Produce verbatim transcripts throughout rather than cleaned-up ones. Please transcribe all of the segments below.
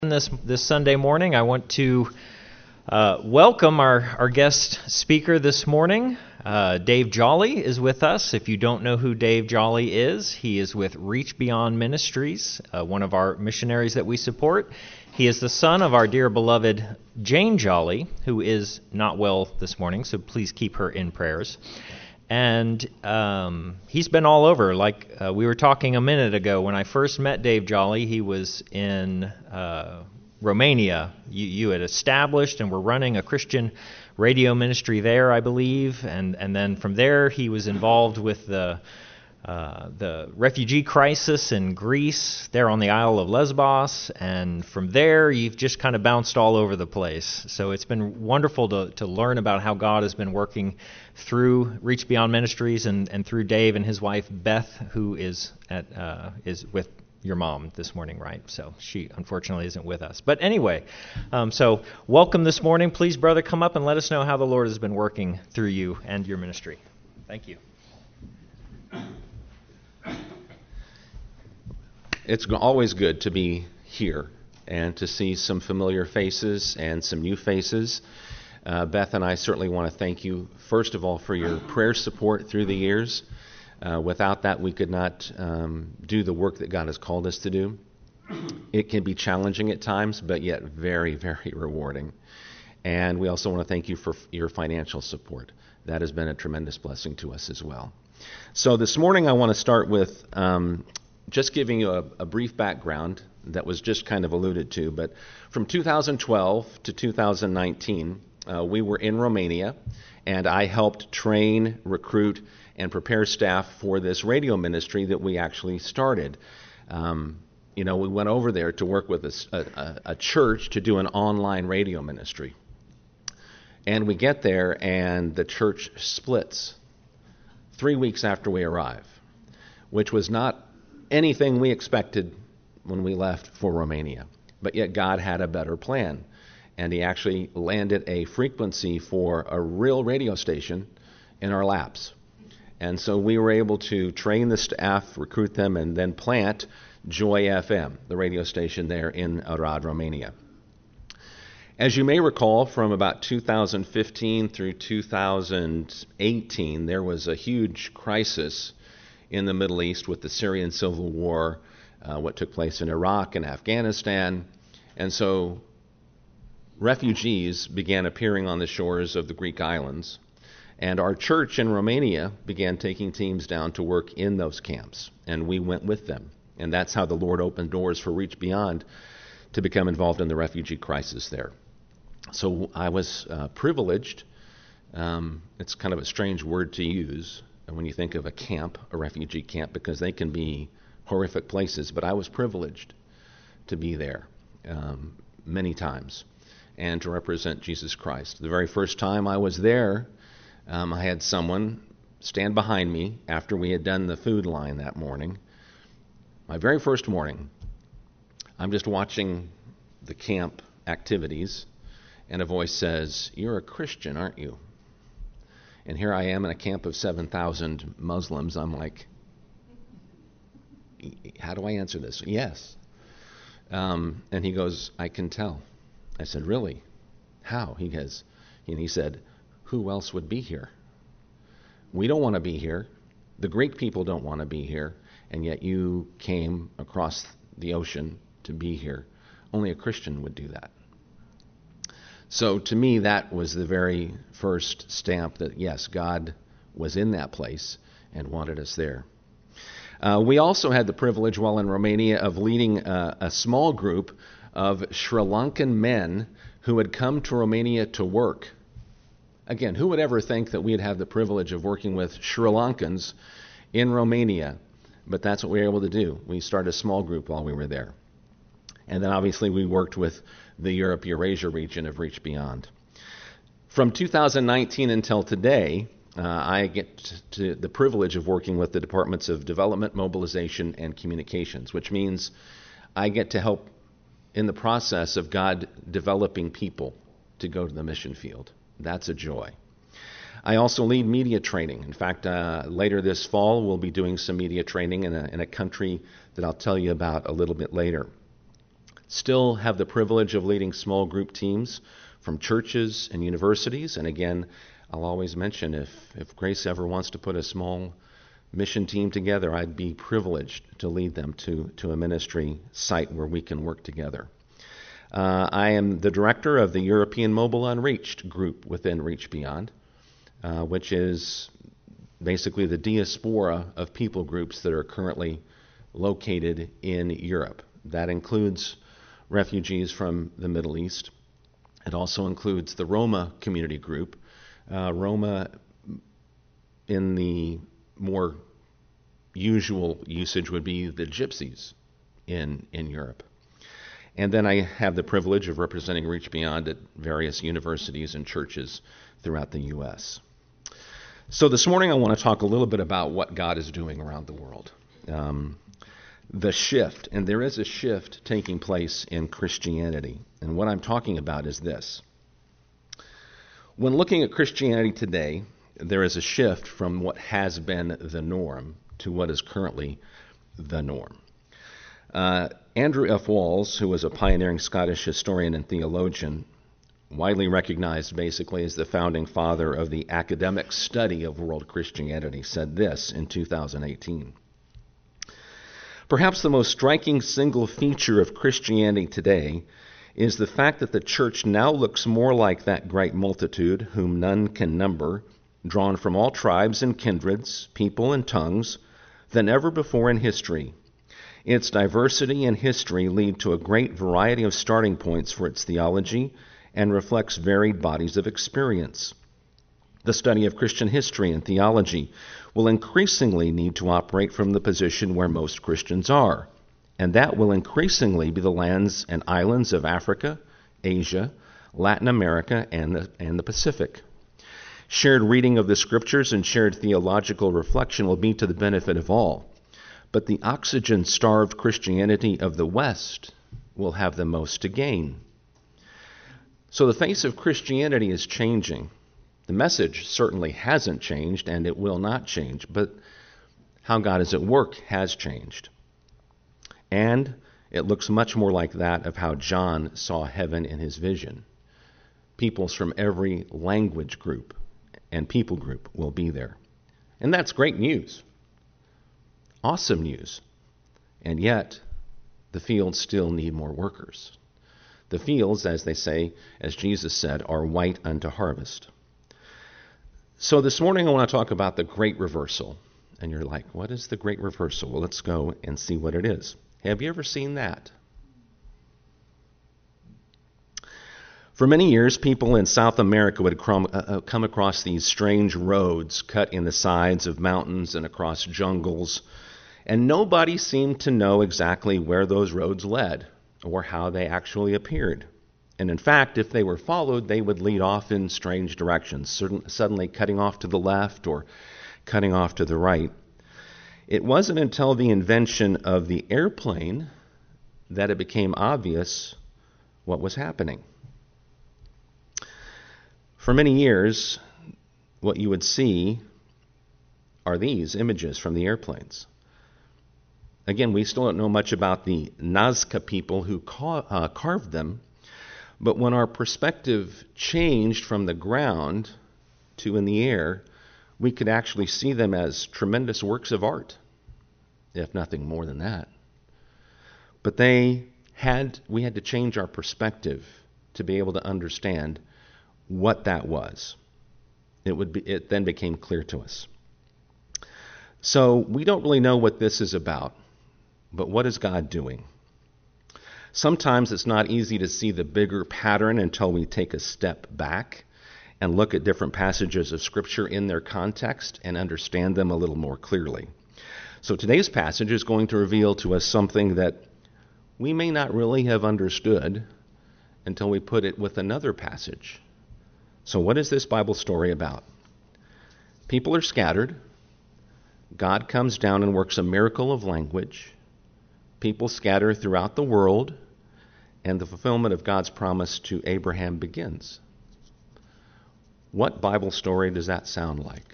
This this Sunday morning, I want to uh, welcome our, our guest speaker this morning. Uh, Dave Jolly is with us. If you don't know who Dave Jolly is, he is with Reach Beyond Ministries, uh, one of our missionaries that we support. He is the son of our dear beloved Jane Jolly, who is not well this morning, so please keep her in prayers. And um, he's been all over. Like uh, we were talking a minute ago, when I first met Dave Jolly, he was in uh, Romania. You, you had established and were running a Christian radio ministry there, I believe. And, and then from there, he was involved with the uh, the refugee crisis in Greece, there on the Isle of Lesbos. And from there, you've just kind of bounced all over the place. So it's been wonderful to, to learn about how God has been working through Reach Beyond Ministries and, and through Dave and his wife Beth, who is at uh, is with your mom this morning, right? So she unfortunately isn't with us. But anyway, um, so welcome this morning. Please, brother, come up and let us know how the Lord has been working through you and your ministry. Thank you. It's always good to be here and to see some familiar faces and some new faces. Uh, Beth and I certainly want to thank you, first of all, for your prayer support through the years. Uh, without that, we could not um, do the work that God has called us to do. It can be challenging at times, but yet very, very rewarding. And we also want to thank you for your financial support. That has been a tremendous blessing to us as well. So this morning I want to start with um, just giving you a, a brief background that was just kind of alluded to. But from two thousand twelve to two thousand nineteen, Uh, we were in Romania, and I helped train, recruit, and prepare staff for this radio ministry that we actually started. Um, you know, we went over there to work with a, a, a church to do an online radio ministry. And we get there, and the church splits three weeks after we arrive, which was not anything we expected when we left for Romania. But yet God had a better plan. And he actually landed a frequency for a real radio station in our laps. And so we were able to train the staff, recruit them, and then plant Joy F M, the radio station there in Arad, Romania. As you may recall, from about two thousand fifteen through two thousand eighteen, there was a huge crisis in the Middle East with the Syrian civil war, uh, what took place in Iraq and Afghanistan. And so refugees began appearing on the shores of the Greek islands, and our church in Romania began taking teams down to work in those camps, and we went with them. And that's how the Lord opened doors for Reach Beyond to become involved in the refugee crisis there. So I was uh, privileged. Um, it's kind of a strange word to use when you think of a camp, a refugee camp, because they can be horrific places, but I was privileged to be there um, many times and to represent Jesus Christ. The very first time I was there, um, I had someone stand behind me after we had done the food line that morning. My very first morning, I'm just watching the camp activities, and a voice says, "You're a Christian, aren't you?" And here I am in a camp of seven thousand Muslims. I'm like, how do I answer this? Yes. Um, and he goes, "I can tell." I said, "Really? How?" He goes, and he said, "Who else would be here? We don't want to be here. The Greek people don't want to be here. And yet you came across the ocean to be here. Only a Christian would do that." So to me, that was the very first stamp that, yes, God was in that place and wanted us there. Uh, we also had the privilege while in Romania of leading a, a small group of Sri Lankan men who had come to Romania to work. Again, who would ever think that we'd have the privilege of working with Sri Lankans in Romania? But that's what we were able to do. We started a small group while we were there. And then obviously we worked with the Europe-Eurasia region of Reach Beyond. From two thousand nineteen until today, uh, I get to the privilege of working with the Departments of Development, Mobilization, and Communications, which means I get to help in the process of God developing people to go to the mission field. That's a joy. I also lead media training. In fact, uh, later this fall, we'll be doing some media training in a, in a country that I'll tell you about a little bit later. still have the privilege of leading small group teams from churches and universities. And again, I'll always mention if, if Grace ever wants to put a small mission team together, I'd be privileged to lead them to, to a ministry site where we can work together. Uh, I am the director of the European Mobile Unreached group within Reach Beyond, uh, which is basically the diaspora of people groups that are currently located in Europe. That includes refugees from the Middle East. It also includes the Roma community group. Uh, Roma, in the more usual usage, would be the gypsies in, in Europe. And then I have the privilege of representing Reach Beyond at various universities and churches throughout the U S. So this morning I want to talk a little bit about what God is doing around the world. Um, the shift, and there is a shift taking place in Christianity. And what I'm talking about is this. When looking at Christianity today, there is a shift from what has been the norm to what is currently the norm. Uh, Andrew F. Walls, who was a pioneering Scottish historian and theologian, widely recognized basically as the founding father of the academic study of world Christianity, said this in two thousand eighteen. Perhaps the most striking single feature of Christianity today is the fact that the church now looks more like that great multitude, whom none can number, drawn from all tribes and kindreds, people and tongues, than ever before in history. Its diversity and history lead to a great variety of starting points for its theology and reflects varied bodies of experience. The study of Christian history and theology will increasingly need to operate from the position where most Christians are, and that will increasingly be the lands and islands of Africa, Asia, Latin America, and the, and the Pacific. Shared reading of the Scriptures and shared theological reflection will be to the benefit of all, but the oxygen-starved Christianity of the West will have the most to gain. So the face of Christianity is changing. The message certainly hasn't changed, and it will not change, but how God is at work has changed. And it looks much more like that of how John saw heaven in his vision. Peoples from every language group and people group will be there. And that's great news. Awesome news. And yet, the fields still need more workers. The fields, as they say, as Jesus said, are white unto harvest. So this morning I want to talk about the great reversal. And you're like, what is the great reversal? Well, let's go and see what it is. Have you ever seen that? For many years, people in South America would come across these strange roads cut in the sides of mountains and across jungles, and nobody seemed to know exactly where those roads led or how they actually appeared. And in fact, if they were followed, they would lead off in strange directions, suddenly cutting off to the left or cutting off to the right. It wasn't until the invention of the airplane that it became obvious what was happening. For many years, what you would see are these images from the airplanes. Again, we still don't know much about the Nazca people who ca- uh, carved them, but when our perspective changed from the ground to in the air, we could actually see them as tremendous works of art, if nothing more than that. But they had, we had to change our perspective to be able to understand what that was. It would be, it then became clear to us. So we don't really know what this is about, but what is God doing? Sometimes it's not easy to see the bigger pattern until we take a step back and look at different passages of Scripture in their context and understand them a little more clearly. So today's passage is going to reveal to us something that we may not really have understood until we put it with another passage. So what is this Bible story about? People are scattered. God comes down and works a miracle of language. People scatter throughout the world, and the fulfillment of God's promise to Abraham begins. What Bible story does that sound like?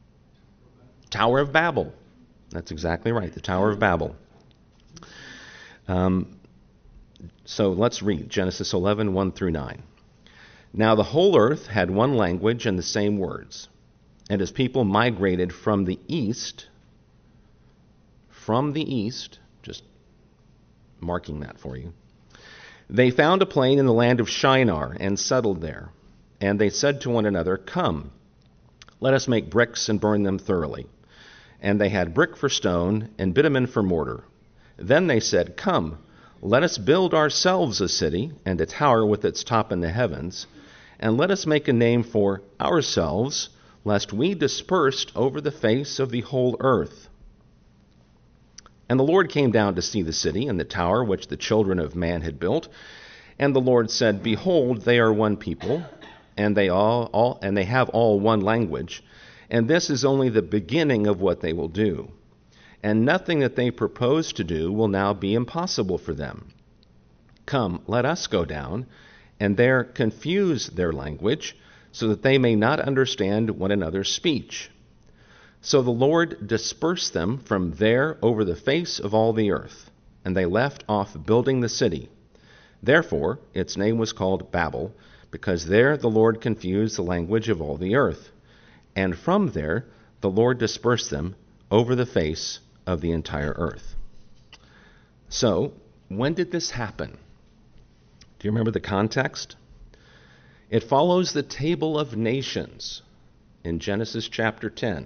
Tower of Babel. That's exactly right, the Tower of Babel. Um, so let's read Genesis eleven, one through nine. Now the whole earth had one language and the same words. And as people migrated from the east, from the east, just marking that for you, they found a plain in the land of Shinar and settled there. And they said to one another, "Come, let us make bricks and burn them thoroughly." And they had brick for stone and bitumen for mortar. Then they said, "Come, let us build ourselves a city and a tower with its top in the heavens, and let us make a name for ourselves, lest we dispersed over the face of the whole earth." And the Lord came down to see the city and the tower which the children of man had built. And the Lord said, "Behold, they are one people, and they all, all and they have all one language, and this is only the beginning of what they will do. And nothing that they propose to do will now be impossible for them. Come, let us go down, and there confuse their language, so that they may not understand one another's speech." So the Lord dispersed them from there over the face of all the earth, and they left off building the city. Therefore its name was called Babel, because there the Lord confused the language of all the earth. And from there the Lord dispersed them over the face of the entire earth. So, when did this happen? Do you remember the context? It follows the table of nations in Genesis chapter ten.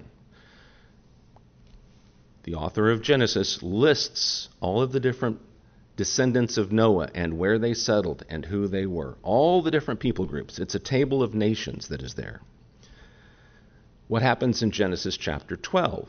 The author of Genesis lists all of the different descendants of Noah and where they settled and who they were. All the different people groups. It's a table of nations that is there. What happens in Genesis chapter twelve?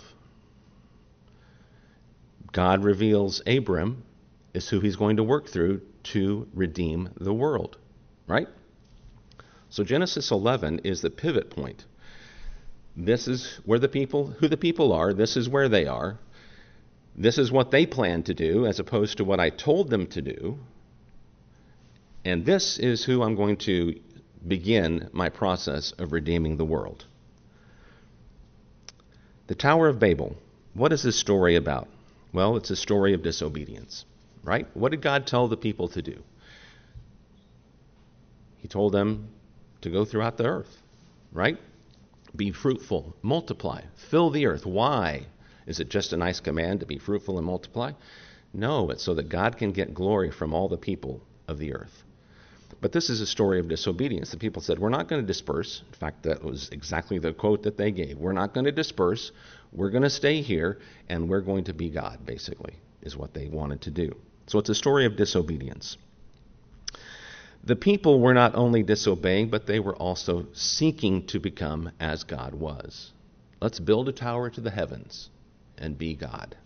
God reveals Abram is who he's going to work through to redeem the world, right? So Genesis eleven is the pivot point. This is where the people, who the people are, this is where they are. This is what they plan to do as opposed to what I told them to do. And this is who I'm going to begin my process of redeeming the world. The Tower of Babel. What is this story about? Well, it's a story of disobedience, right? What did God tell the people to do? He told them to go throughout the earth, right? Be fruitful, multiply, fill the earth. Why? Is it just a nice command to be fruitful and multiply? No, it's so that God can get glory from all the people of the earth. But this is a story of disobedience. The people said, we're not going to disperse. In fact, that was exactly the quote that they gave. We're not going to disperse. We're going to stay here, and we're going to be God, basically, is what they wanted to do. So it's a story of disobedience. The people were not only disobeying, but they were also seeking to become as God was. Let's build a tower to the heavens and be God.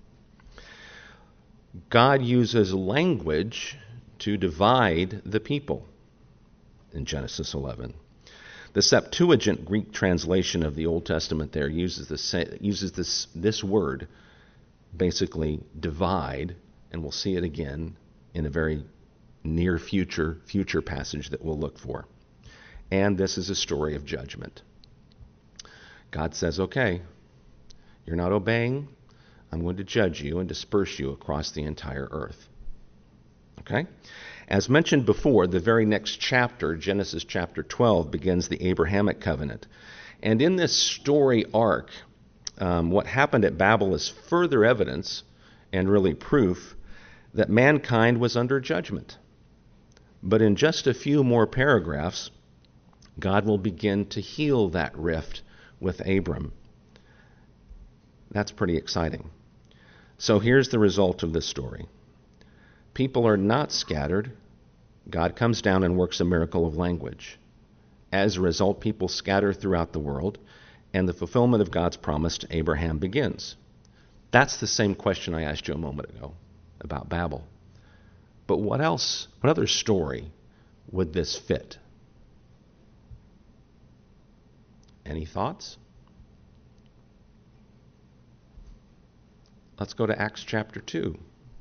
God uses language to divide the people in Genesis eleven. The Septuagint Greek translation of the Old Testament there uses this, uses this, this word, basically divide, and we'll see it again in a very near future, future passage that we'll look for. And this is a story of judgment. God says, okay, you're not obeying, I'm going to judge you and disperse you across the entire earth. Okay? As mentioned before, the very next chapter, Genesis chapter twelve, begins the Abrahamic covenant. And in this story arc, um, what happened at Babel is further evidence and really proof that mankind was under judgment. But in just a few more paragraphs, God will begin to heal that rift with Abram. That's pretty exciting. So here's the result of this story. People are not scattered. God comes down and works a miracle of language. As a result, people scatter throughout the world, and the fulfillment of God's promise to Abraham begins. That's the same question I asked you a moment ago about Babel. But what else, what other story would this fit? Any thoughts? Let's go to Acts chapter two.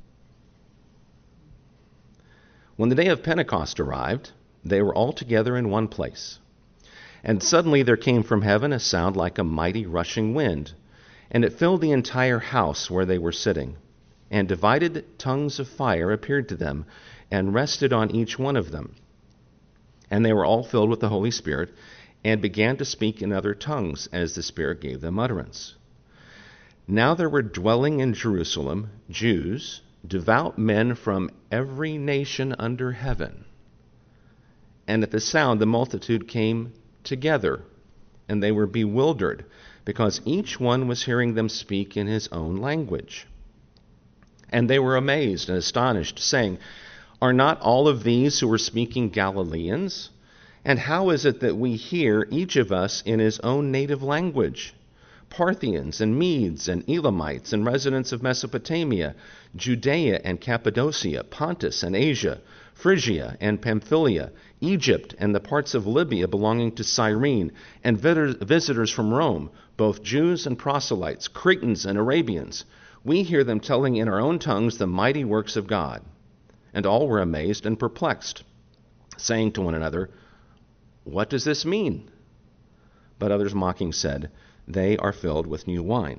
When the day of Pentecost arrived, they were all together in one place. And suddenly there came from heaven a sound like a mighty rushing wind, and it filled the entire house where they were sitting. and divided tongues of fire appeared to them, and rested on each one of them. And they were all filled with the Holy Spirit, and began to speak in other tongues, as the Spirit gave them utterance. Now there were dwelling in Jerusalem Jews, devout men from every nation under heaven. And at the sound the multitude came together, and they were bewildered, because each one was hearing them speak in his own language. And they were amazed and astonished, saying, Are not all of these who are speaking Galileans? And how is it that we hear, each of us, in his own native language? Parthians and Medes and Elamites and residents of Mesopotamia, Judea and Cappadocia, Pontus and Asia, Phrygia and Pamphylia, Egypt and the parts of Libya belonging to Cyrene, and visitors from Rome, both Jews and proselytes, Cretans and Arabians. We hear them telling in our own tongues the mighty works of God. And all were amazed and perplexed, saying to one another, What does this mean? But others mocking said, They are filled with new wine.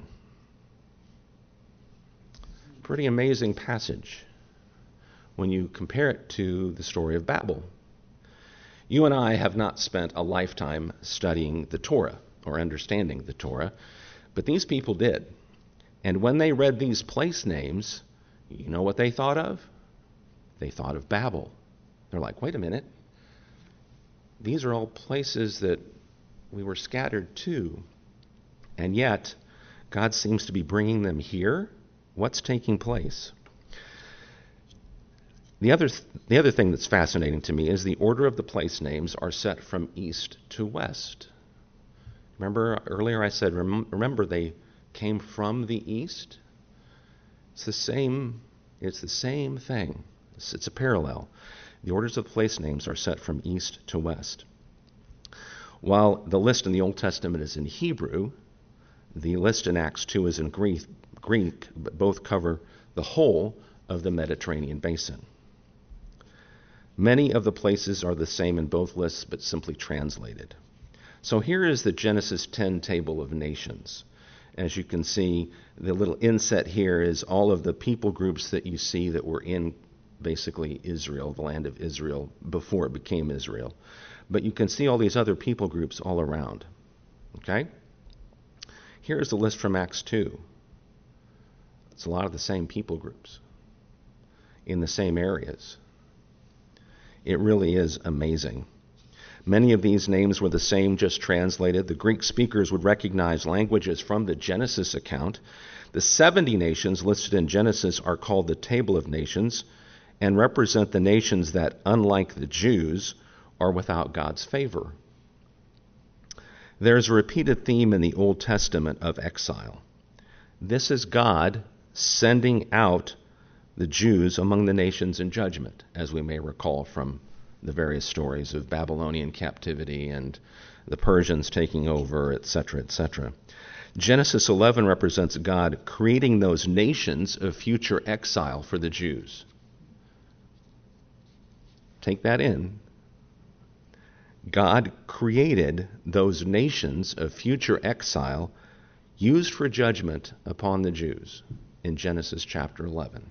Pretty amazing passage when you compare it to the story of Babel. You and I have not spent a lifetime studying the Torah or understanding the Torah, but these people did. And when they read these place names, you know what they thought of? They thought of Babel. They're like, wait a minute. These are all places that we were scattered to. And yet, God seems to be bringing them here. What's taking place? The other, th- the other thing that's fascinating to me is the order of the place names are set from east to west. Remember earlier I said, rem- remember they came from the east? It's the same, it's the same thing. It's, it's a parallel. The orders of the place names are set from east to west. While the list in the Old Testament is in Hebrew, the list in Acts two is in Greek, Greek, but both cover the whole of the Mediterranean basin. Many of the places are the same in both lists, but simply translated. So here is the Genesis ten table of nations. As you can see, the little inset here is all of the people groups that you see that were in basically Israel, the land of Israel, before it became Israel. But you can see all these other people groups all around. Okay? Here's the list from Acts two. It's a lot of the same people groups in the same areas. It really is amazing. Many of these names were the same, just translated. The Greek speakers would recognize languages from the Genesis account. The seventy nations listed in Genesis are called the Table of Nations and represent the nations that, unlike the Jews, are without God's favor. There's a repeated theme in the Old Testament of exile. This is God sending out the Jews among the nations in judgment, as we may recall from the various stories of Babylonian captivity and the Persians taking over, et cetera, et cetera. Genesis eleven represents God creating those nations of future exile for the Jews. Take that in. God created those nations of future exile used for judgment upon the Jews in Genesis chapter eleven.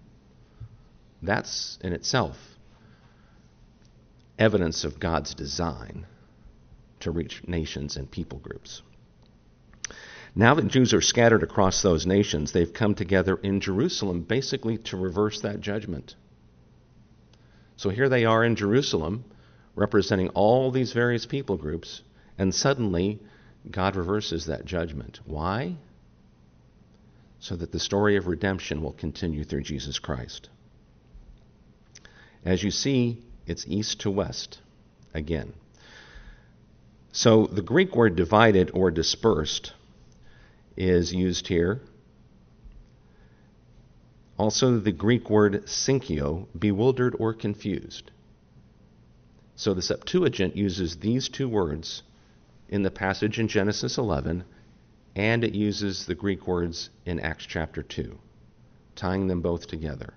That's in itself evidence of God's design to reach nations and people groups. Now that Jews are scattered across those nations, they've come together in Jerusalem basically to reverse that judgment. So here they are in Jerusalem, representing all these various people groups, and suddenly God reverses that judgment. Why? So that the story of redemption will continue through Jesus Christ. As you see, it's east to west again. So the Greek word divided or dispersed is used here. Also the Greek word synkio, bewildered or confused. So the Septuagint uses these two words in the passage in Genesis eleven, and it uses the Greek words in Acts chapter two, tying them both together.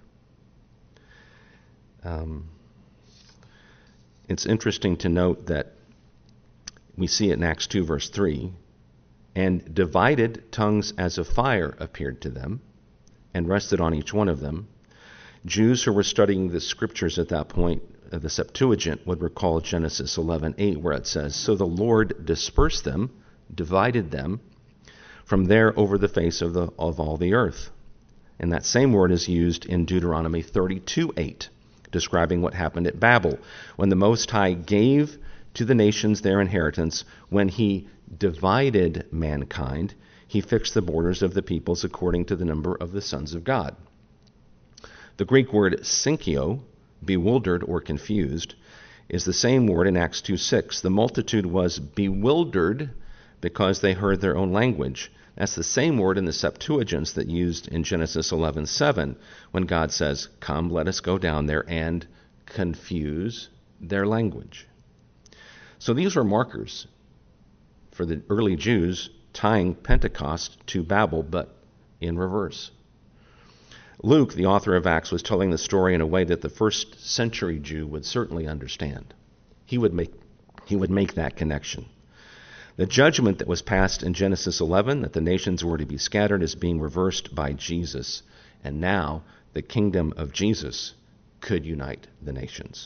Um, it's interesting to note that we see it in Acts two, verse three, and divided tongues as of fire appeared to them, and rested on each one of them. Jews who were studying the scriptures at that point, uh, the Septuagint, would recall Genesis eleven eight, where it says, "So the Lord dispersed them, divided them, from there over the face of, the, of all the earth." And that same word is used in Deuteronomy thirty-two eight, describing what happened at Babel, when the Most High gave to the nations their inheritance. When he divided mankind, he fixed the borders of the peoples according to the number of the sons of God. The Greek word synchio, bewildered or confused, is the same word in Acts two six. The multitude was bewildered because they heard their own language. That's the same word in the Septuagints that used in Genesis eleven seven, when God says, "Come, let us go down there and confuse their language." So these were markers for the early Jews, tying Pentecost to Babel, but in reverse. Luke, the author of Acts, was telling the story in a way that the first century Jew would certainly understand. He would make, he would make that connection. The judgment that was passed in Genesis eleven, that the nations were to be scattered, is being reversed by Jesus. And now the kingdom of Jesus could unite the nations.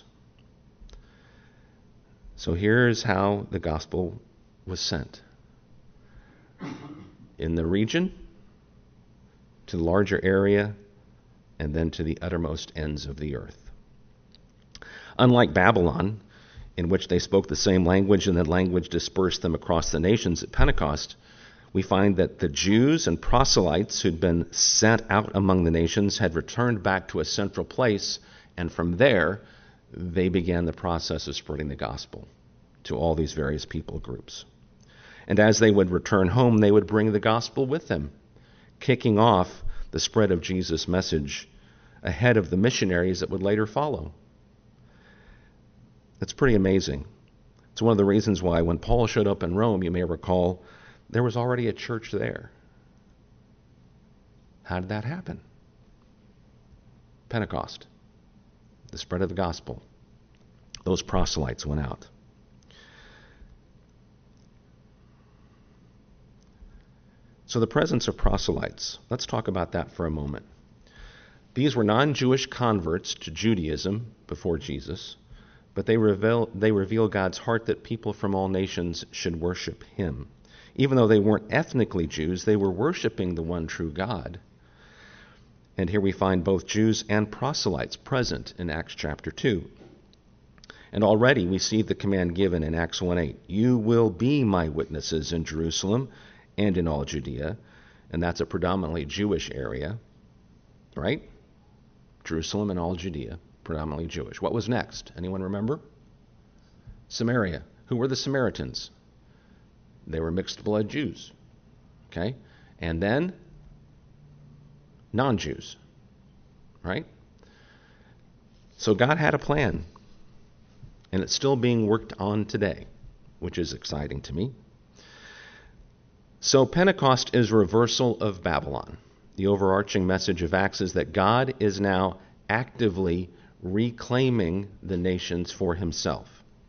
So here's how the gospel was sent. In the region, to the larger area, and then to the uttermost ends of the earth. Unlike Babylon, in which they spoke the same language and that language dispersed them across the nations at Pentecost, we find that the Jews and proselytes who'd been sent out among the nations had returned back to a central place, and from there they began the process of spreading the gospel to all these various people groups. And as they would return home, they would bring the gospel with them, kicking off the spread of Jesus' message ahead of the missionaries that would later follow. That's pretty amazing. It's one of the reasons why when Paul showed up in Rome, you may recall, there was already a church there. How did that happen? Pentecost, the spread of the gospel. Those proselytes went out. So the presence of proselytes, let's talk about that for a moment. These were non-Jewish converts to Judaism before Jesus, but they reveal, they reveal God's heart that people from all nations should worship him. Even though they weren't ethnically Jews, they were worshiping the one true God. And here we find both Jews and proselytes present in Acts chapter two. And already we see the command given in Acts one eight. You will be my witnesses in Jerusalem and in all Judea. And that's a predominantly Jewish area, right? Jerusalem and all Judea, predominantly Jewish. What was next? Anyone remember? Samaria. Who were the Samaritans? They were mixed blood Jews. Okay? And then non-Jews. Right? So God had a plan. And it's still being worked on today, which is exciting to me. So Pentecost is reversal of Babylon. The overarching message of Acts is that God is now actively reclaiming the nations for himself.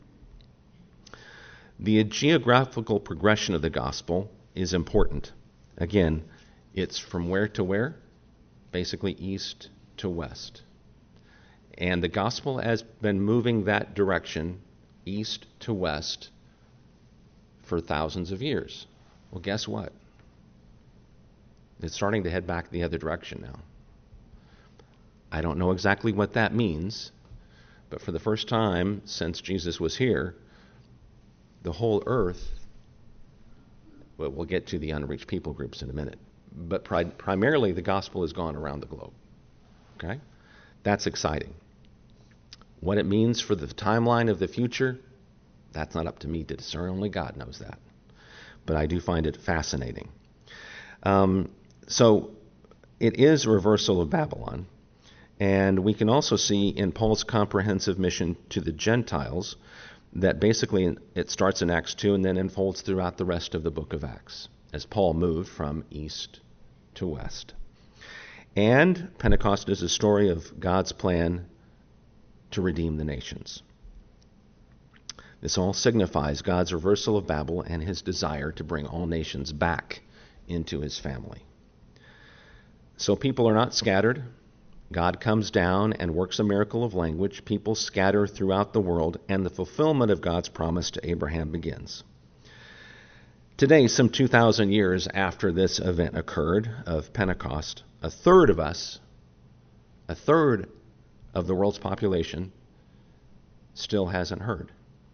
The geographical progression of the gospel is important. Again, it's from where to where? Basically east to west. And the gospel has been moving that direction, east to west, for thousands of years. Well, guess what? It's starting to head back the other direction now. I don't know exactly what that means, but for the first time since Jesus was here, the whole earth, well, we'll get to the unreached people groups in a minute, but pri- primarily the gospel has gone around the globe. Okay? That's exciting. What it means for the timeline of the future, that's not up to me to discern. Only God knows that. But I do find it fascinating. Um, so it is a reversal of Babylon. And we can also see in Paul's comprehensive mission to the Gentiles that basically it starts in Acts two and then unfolds throughout the rest of the book of Acts as Paul moved from east to west. And Pentecost is a story of God's plan to redeem the nations. This all signifies God's reversal of Babel and his desire to bring all nations back into his family. So people are not scattered. God comes down and works a miracle of language. People scatter throughout the world, and the fulfillment of God's promise to Abraham begins. Today, some two thousand years after this event occurred of Pentecost, a third of us, a third of the world's population, still hasn't heard.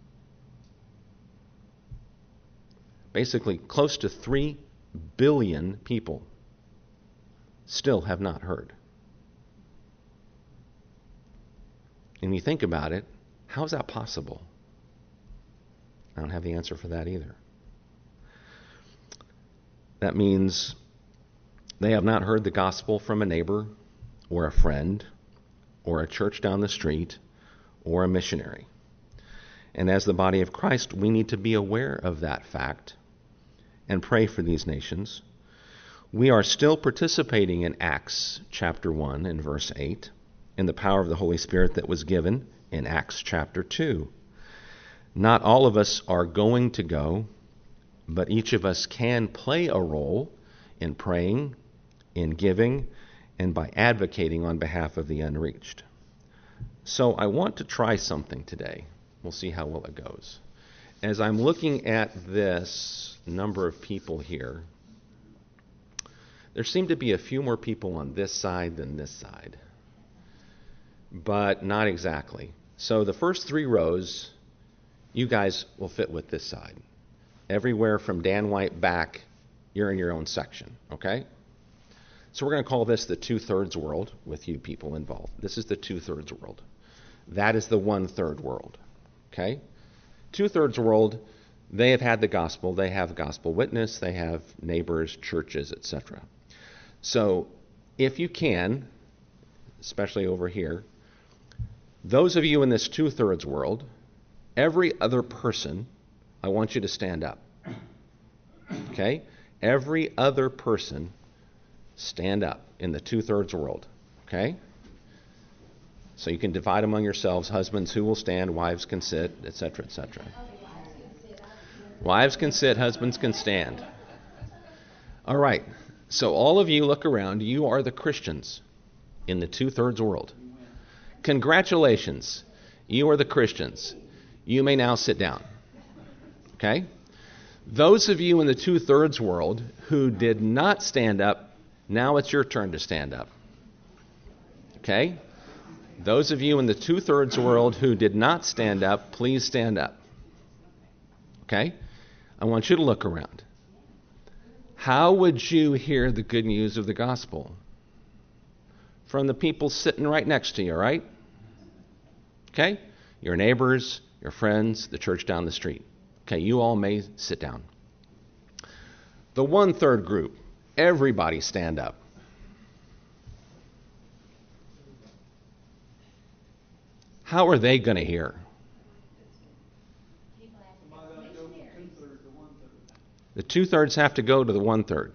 Basically, close to three billion people still have not heard. And you think about it, how is that possible? I don't have the answer for that either. That means they have not heard the gospel from a neighbor or a friend or a church down the street or a missionary. And as the body of Christ, we need to be aware of that fact and pray for these nations. We are still participating in Acts chapter one and verse eight, in the power of the Holy Spirit that was given in Acts chapter two. Not all of us are going to go, but each of us can play a role in praying, in giving, and by advocating on behalf of the unreached. So I want to try something today. We'll see how well it goes. As I'm looking at this number of people here, there seem to be a few more people on this side than this side, but not exactly. So the first three rows, you guys will fit with this side. Everywhere from Dan White back, you're in your own section, okay? So we're going to call this the two-thirds world with you people involved. This is the two-thirds world. That is the one-third world, okay? Two-thirds world, they have had the gospel. They have gospel witness. They have neighbors, churches, et cetera. So if you can, especially over here, those of you in this two-thirds world, every other person, I want you to stand up. Okay? Every other person, stand up in the two-thirds world. Okay? So you can divide among yourselves. Husbands, who will stand? Wives can sit, et cetera, et cetera. Wives can sit, husbands can stand. All right. So all of you look around. You are the Christians in the two-thirds world. Congratulations. You are the Christians. You may now sit down. Okay? Those of you in the two-thirds world who did not stand up, now it's your turn to stand up. Okay? Those of you in the two-thirds world who did not stand up, please stand up. Okay? I want you to look around. How would you hear the good news of the gospel? From the people sitting right next to you, right? Okay? Your neighbors, your friends, the church down the street. Okay, you all may sit down. The one-third group, everybody stand up. How are they going to hear? The two-thirds have to go to the one-third.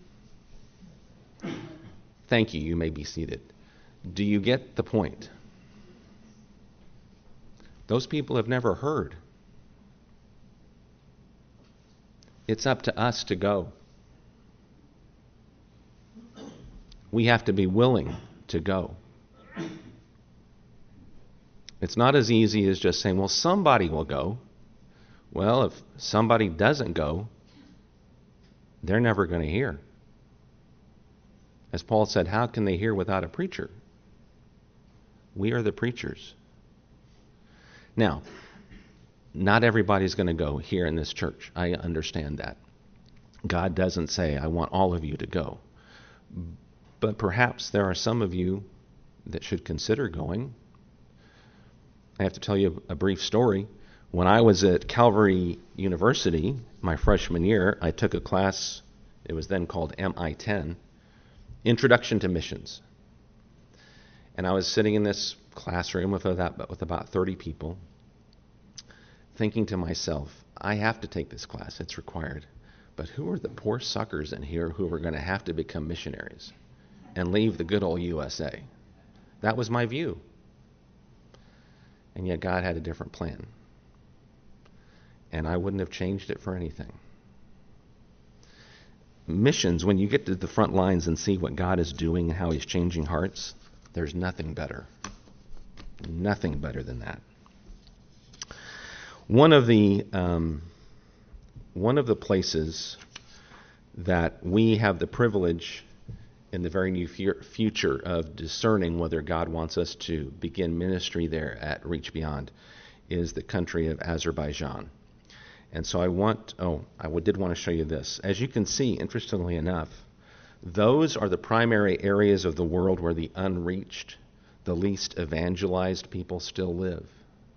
Thank you. You may be seated. Do you get the point? Those people have never heard. It's up to us to go. We have to be willing to go. It's not as easy as just saying, well, somebody will go. Well, if somebody doesn't go, they're never going to hear. As Paul said, how can they hear without a preacher? We are the preachers. Now, not everybody's going to go here in this church. I understand that. God doesn't say, I want all of you to go. But perhaps there are some of you that should consider going. I have to tell you a brief story. When I was at Calvary University, my freshman year, I took a class, it was then called M I ten, Introduction to Missions. And I was sitting in this classroom with about, with about thirty people, thinking to myself, I have to take this class, it's required. But who are the poor suckers in here who are going to have to become missionaries and leave the good old U S A? That was my view. And yet God had a different plan. And I wouldn't have changed it for anything. missions, when you get to the front lines and see what God is doing and how he's changing hearts, there's nothing better. Nothing better than that. One of the um, one of the places that we have the privilege in the very near future of discerning whether God wants us to begin ministry there at Reach Beyond is the country of Azerbaijan. And so I want, oh, I did want to show you this. As you can see, interestingly enough, those are the primary areas of the world where the unreached, the least evangelized people still live.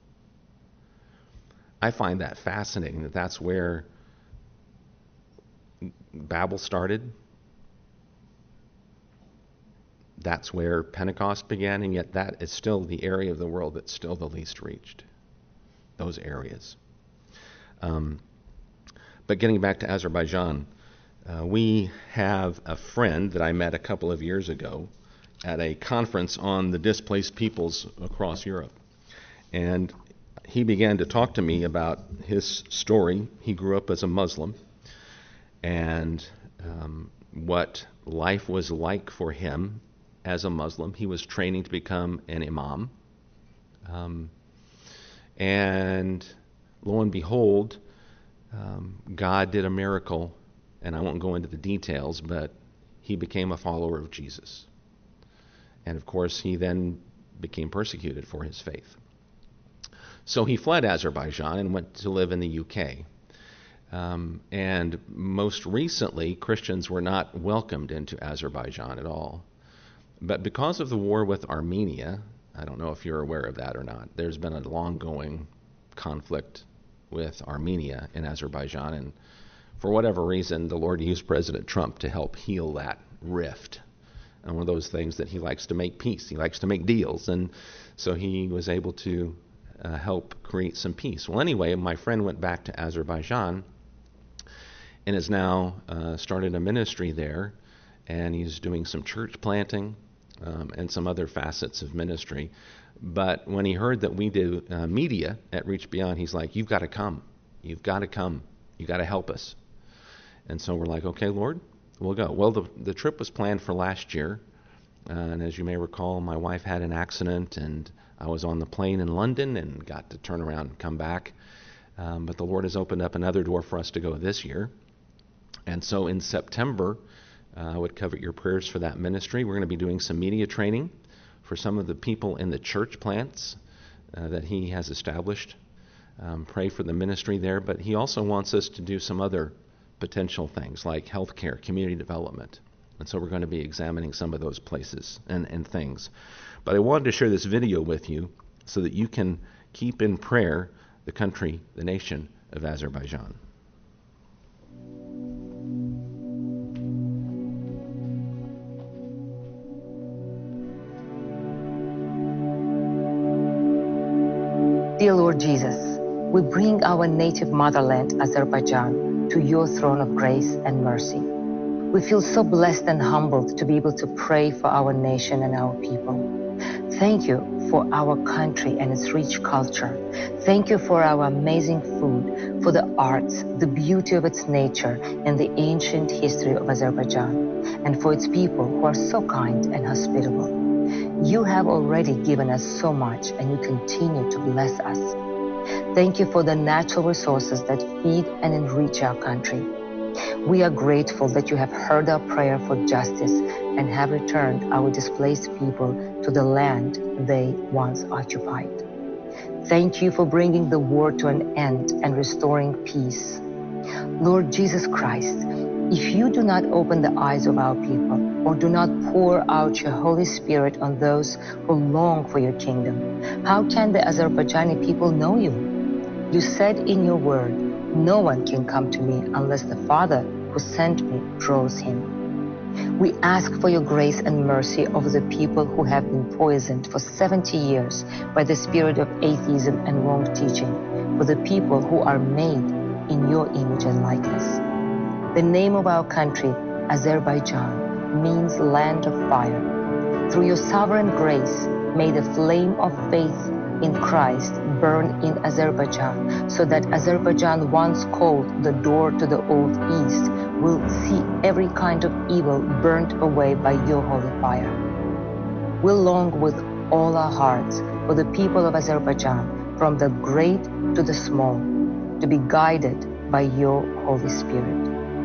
I find that fascinating, that that's where Babel started. That's where Pentecost began, and yet that is still the area of the world that's still the least reached. Those areas. Um, but getting back to Azerbaijan, uh, we have a friend that I met a couple of years ago at a conference on the displaced peoples across Europe. And he began to talk to me about his story. He grew up as a Muslim, and um, what life was like for him as a Muslim. He was training to become an imam. Um, and lo and behold, um, God did a miracle, and I won't go into the details, but he became a follower of Jesus. And of course, he then became persecuted for his faith. So he fled Azerbaijan and went to live in the U K. Um, and most recently, Christians were not welcomed into Azerbaijan at all. But because of the war with Armenia, I don't know if you're aware of that or not, there's been a long-going conflict with Armenia in Azerbaijan, and for whatever reason, the Lord used President Trump to help heal that rift. And one of those things that he likes to make peace, he likes to make deals, and so he was able to uh, help create some peace. Well, anyway, my friend went back to Azerbaijan and has now uh, started a ministry there, and he's doing some church planting um, and some other facets of ministry. But when he heard that we do uh, media at Reach Beyond, he's like, you've got to come. You've got to come. You've got to help us. And so we're like, okay, Lord, we'll go. Well, the, the trip was planned for last year. Uh, and as you may recall, my wife had an accident, and I was on the plane in London and got to turn around and come back. Um, but the Lord has opened up another door for us to go this year. And so in September, uh, I would covet your prayers for that ministry. We're going to be doing some media training for some of the people in the church plants uh, that he has established. Um, pray for the ministry there. But he also wants us to do some other potential things like healthcare, community development. And so we're going to be examining some of those places and, and things. But I wanted to share this video with you so that you can keep in prayer the country, the nation of Azerbaijan. Dear Lord Jesus, we bring our native motherland, Azerbaijan, to your throne of grace and mercy. We feel so blessed and humbled to be able to pray for our nation and our people. Thank you for our country and its rich culture. Thank you for our amazing food, for the arts, the beauty of its nature, and the ancient history of Azerbaijan, and for its people who are so kind and hospitable. You have already given us so much, and you continue to bless us. Thank you for the natural resources that feed and enrich our country. We are grateful that you have heard our prayer for justice and have returned our displaced people to the land they once occupied. Thank you for bringing the war to an end and restoring peace. Lord Jesus Christ, if you do not open the eyes of our people or do not pour out your Holy Spirit on those who long for your kingdom, how can the Azerbaijani people know you? You said in your word, no one can come to me unless the Father who sent me draws him. We ask for your grace and mercy over the people who have been poisoned for seventy years by the spirit of atheism and wrong teaching, for the people who are made in your image and likeness. The name of our country, Azerbaijan, means land of fire. Through your sovereign grace, may the flame of faith in Christ burn in Azerbaijan, so that Azerbaijan, once called the door to the Old East, will see every kind of evil burnt away by your holy fire. We long with all our hearts for the people of Azerbaijan, from the great to the small, to be guided by your Holy Spirit.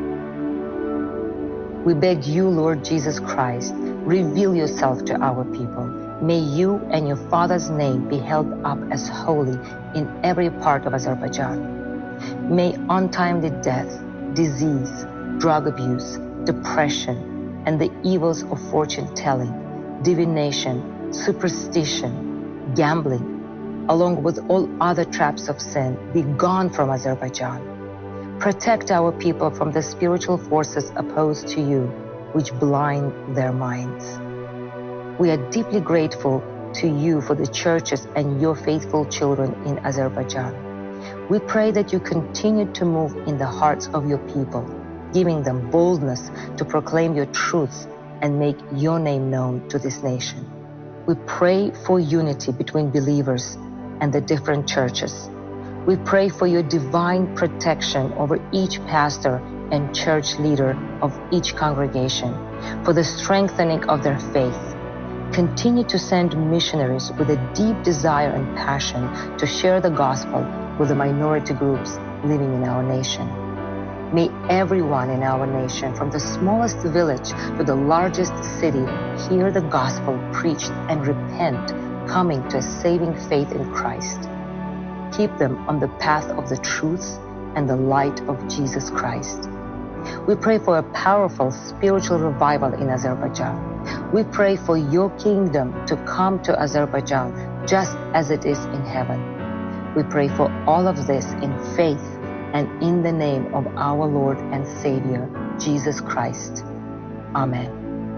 We beg you, Lord Jesus Christ, reveal yourself to our people. May you and your Father's name be held up as holy in every part of Azerbaijan. May untimely death, disease, drug abuse, depression, and the evils of fortune-telling, divination, superstition, gambling, along with all other traps of sin, be gone from Azerbaijan. Protect our people from the spiritual forces opposed to you, which blind their minds. We are deeply grateful to you for the churches and your faithful children in Azerbaijan. We pray that you continue to move in the hearts of your people, giving them boldness to proclaim your truths and make your name known to this nation. We pray for unity between believers and the different churches. We pray for your divine protection over each pastor and church leader of each congregation, for the strengthening of their faith. Continue to send missionaries with a deep desire and passion to share the gospel with the minority groups living in our nation. May everyone in our nation, from the smallest village to the largest city, hear the gospel preached and repent, coming to a saving faith in Christ. Keep them on the path of the truth and the light of Jesus Christ. We pray for a powerful spiritual revival in Azerbaijan. We pray for your kingdom to come to Azerbaijan just as it is in heaven. We pray for all of this in faith and in the name of our Lord and Savior, Jesus Christ. Amen.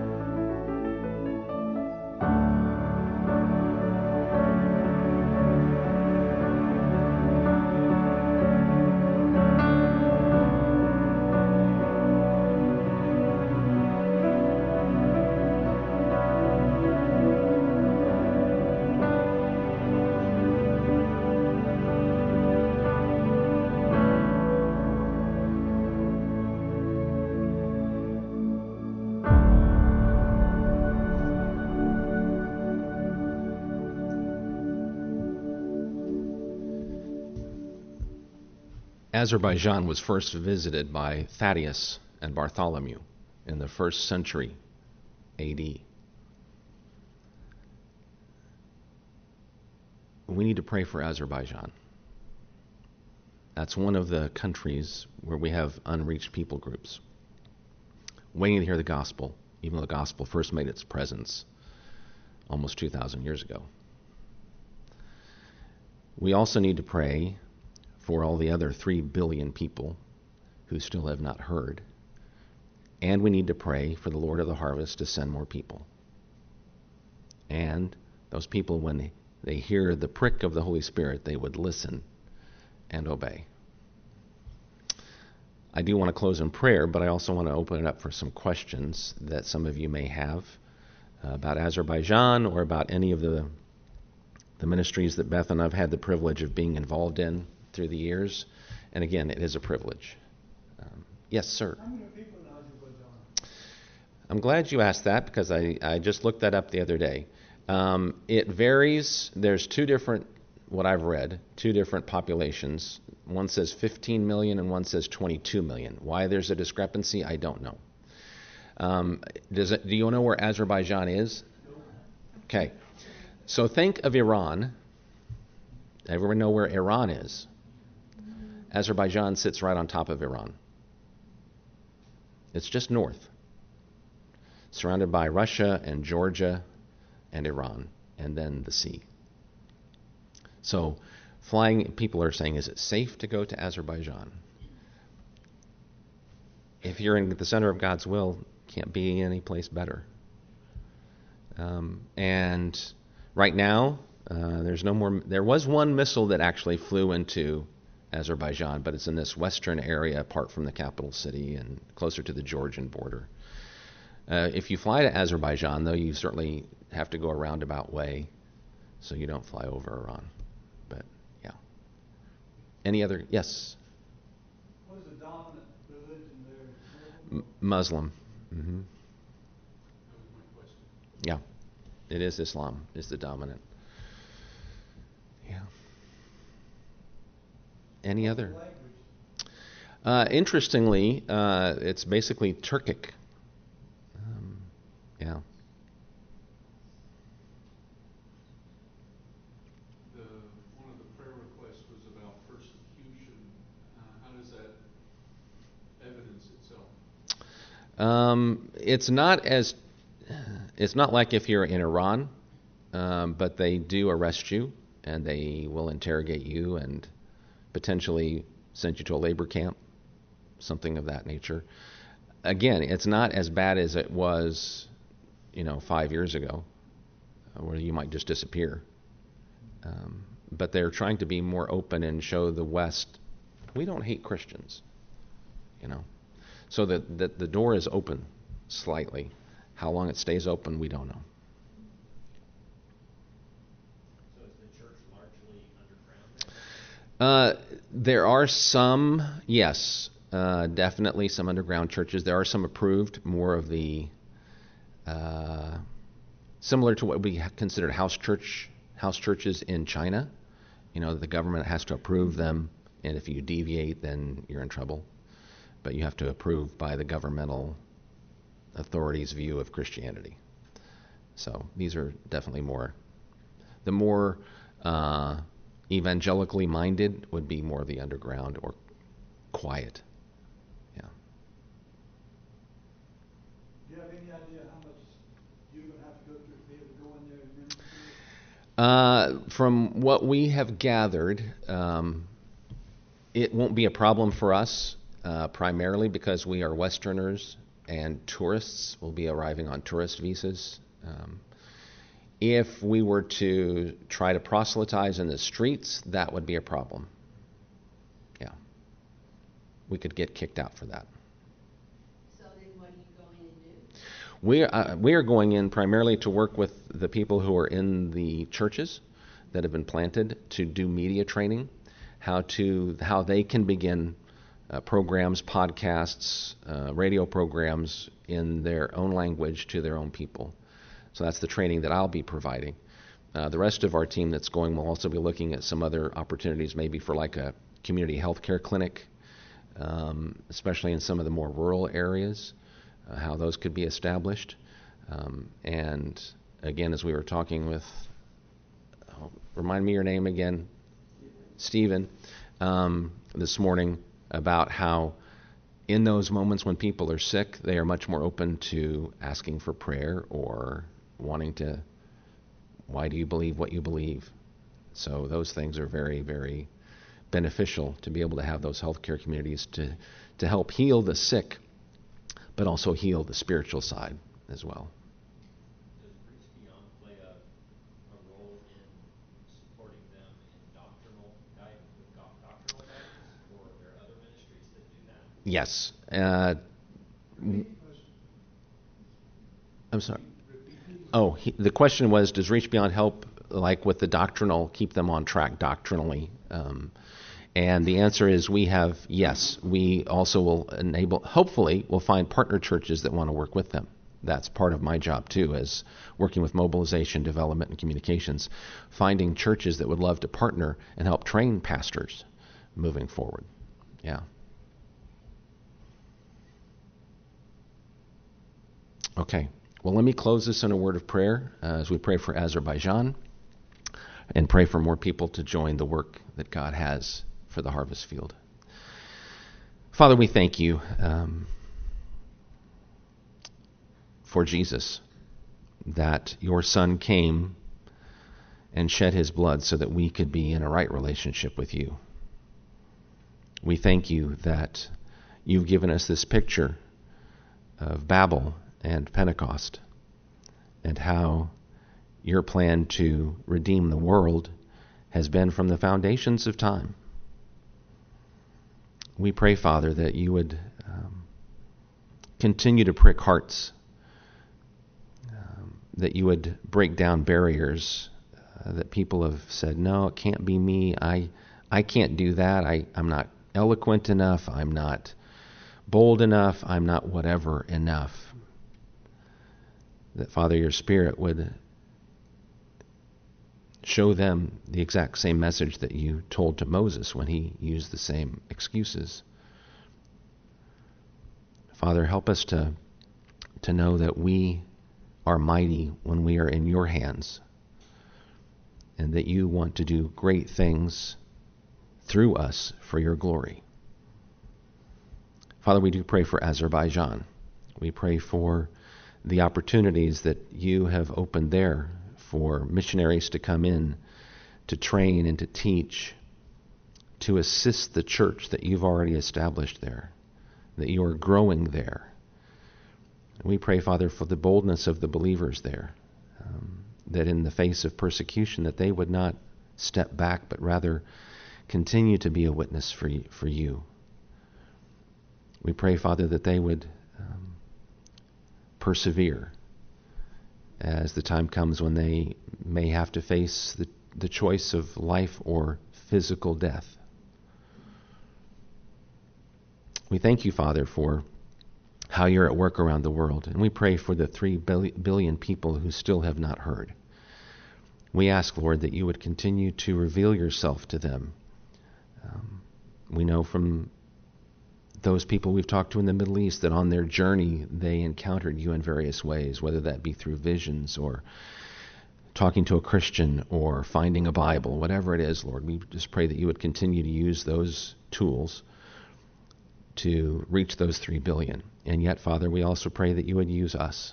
Azerbaijan was first visited by Thaddeus and Bartholomew in the first century A D. We need to pray for Azerbaijan. That's one of the countries where we have unreached people groups, waiting to hear the gospel, even though the gospel first made its presence almost two thousand years ago. We also need to pray for all the other three billion people who still have not heard. And we need to pray for the Lord of the harvest to send more people. And those people, when they, they hear the prick of the Holy Spirit, they would listen and obey. I do want to close in prayer, but I also want to open it up for some questions that some of you may have uh, about Azerbaijan or about any of the, the ministries that Beth and I have had the privilege of being involved in through the years. And again, it is a privilege. Um, yes, sir. How many people in Azerbaijan? I'm glad you asked that because I, I just looked that up the other day. Um, it varies. There's two different, what I've read, two different populations. One says fifteen million and one says twenty-two million. Why there's a discrepancy, I don't know. Um, does it, do you know where Azerbaijan is? Okay. So think of Iran. Everyone know where Iran is? Azerbaijan sits right on top of Iran. It's just north, surrounded by Russia and Georgia and Iran, and then the sea. So flying, people are saying, is it safe to go to Azerbaijan? If you're in the center of God's will, can't be any place better. Um, and right now, uh, there's no more. There was one missile that actually flew into Azerbaijan, but it's in this western area apart from the capital city and closer to the Georgian border. Uh, if you fly to Azerbaijan, though, you certainly have to go a roundabout way. so you don't fly over Iran. But yeah. Any other? Yes. What is the dominant religion there? M- Muslim. Mm-hmm. That was my question. Yeah. It is Islam is the dominant. Yeah. Any other? Language. Uh, interestingly, uh, it's basically Turkic. Um, yeah. The, one of the prayer requests was about persecution. Uh, how does that evidence itself? Um, it's not as it's not like if you're in Iran, um, but they do arrest you and they will interrogate you and potentially send you to a labor camp, something of that nature. Again, it's not as bad as it was, you know, five years ago, where you might just disappear. Um, but they're trying to be more open and show the West, we don't hate Christians, you know. So that the, the door is open slightly. How long it stays open, we don't know. So is the church largely underground? Uh, there are some, yes, uh, definitely some underground churches. There are some approved, more of the uh, similar to what we considered house church house churches in China. You know, the government has to approve them, and if you deviate, then you're in trouble. But you have to approve by the governmental authorities' view of Christianity. So these are definitely more, the more uh, evangelically minded would be more of the underground or quiet. Yeah. Do you have any idea how much you're going to have to go through to be able to go in there and minister? Uh, from what we have gathered, um, it won't be a problem for us, uh, primarily because we are Westerners and tourists will be arriving on tourist visas. Um, if we were to try to proselytize in the streets, that would be a problem. Yeah. We could get kicked out for that. So then what are you going to do? We are, uh, we are going in primarily to work with the people who are in the churches that have been planted to do media training, how to how they can begin uh, programs, podcasts, uh, radio programs in their own language to their own people. So that's the training that I'll be providing. Uh, the rest of our team that's going will also be looking at some other opportunities, maybe for like a community health care clinic, um, especially in some of the more rural areas. Uh, how those could be established. Um, and again, as we were talking with, oh, remind me your name again, Stephen, um, this morning about how in those moments when people are sick, they are much more open to asking for prayer or wanting to, why do you believe what you believe? So those things are very, very beneficial to be able to have those healthcare communities to, to help heal the sick, but also heal the spiritual side as well. Does Reach Beyond play a, a role in supporting them in doctrinal guidance, with doc- doctrinal guidance, or are there other ministries that do that? Yes. Uh, I'm sorry. Oh, he, the question was, does Reach Beyond help, like with the doctrinal, keep them on track doctrinally? Um, And the answer is we have, yes. We also will enable, hopefully, we'll find partner churches that want to work with them. That's part of my job, too, as working with mobilization, development, and communications, finding churches that would love to partner and help train pastors moving forward. Yeah. Okay. Well, let me close this in a word of prayer uh, as we pray for Azerbaijan and pray for more people to join the work that God has for the harvest field. Father, we thank you um, for Jesus, that your Son came and shed his blood so that we could be in a right relationship with you. We thank you that you've given us this picture of Babel and Pentecost and how your plan to redeem the world has been from the foundations of time. We pray, Father, that you would um, continue to prick hearts, um, that you would break down barriers uh, uh, that people have said, no, it can't be me. I I can't do that. I, I'm not eloquent enough. I'm not bold enough. I'm not whatever enough. That, Father, your Spirit would show them the exact same message that you told to Moses when he used the same excuses. Father, help us to, to know that we are mighty when we are in your hands, and that you want to do great things through us for your glory. Father, we do pray for Azerbaijan. We pray for the opportunities that you have opened there for missionaries to come in, to train and to teach, to assist the church that you've already established there, that you are growing there. And we pray, Father, for the boldness of the believers there, um, that in the face of persecution, that they would not step back, but rather continue to be a witness for you. For you. We pray, Father, that they would um, persevere as the time comes when they may have to face the, the choice of life or physical death. We thank you, Father, for how you're at work around the world, and we pray for the three billion people who still have not heard. We ask, Lord, that you would continue to reveal yourself to them. Um, we know from those people we've talked to in the Middle East that on their journey they encountered you in various ways, whether that be through visions or talking to a Christian or finding a Bible, whatever it is, Lord. We just pray that you would continue to use those tools to reach those three billion. And yet, Father, we also pray that you would use us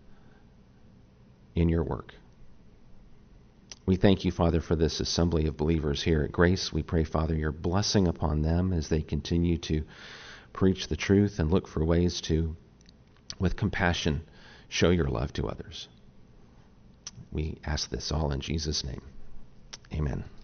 in your work. We thank you, Father, for this assembly of believers here at Grace. We pray, Father, your blessing upon them as they continue to preach the truth and look for ways to, with compassion, show your love to others. We ask this all in Jesus' name. Amen.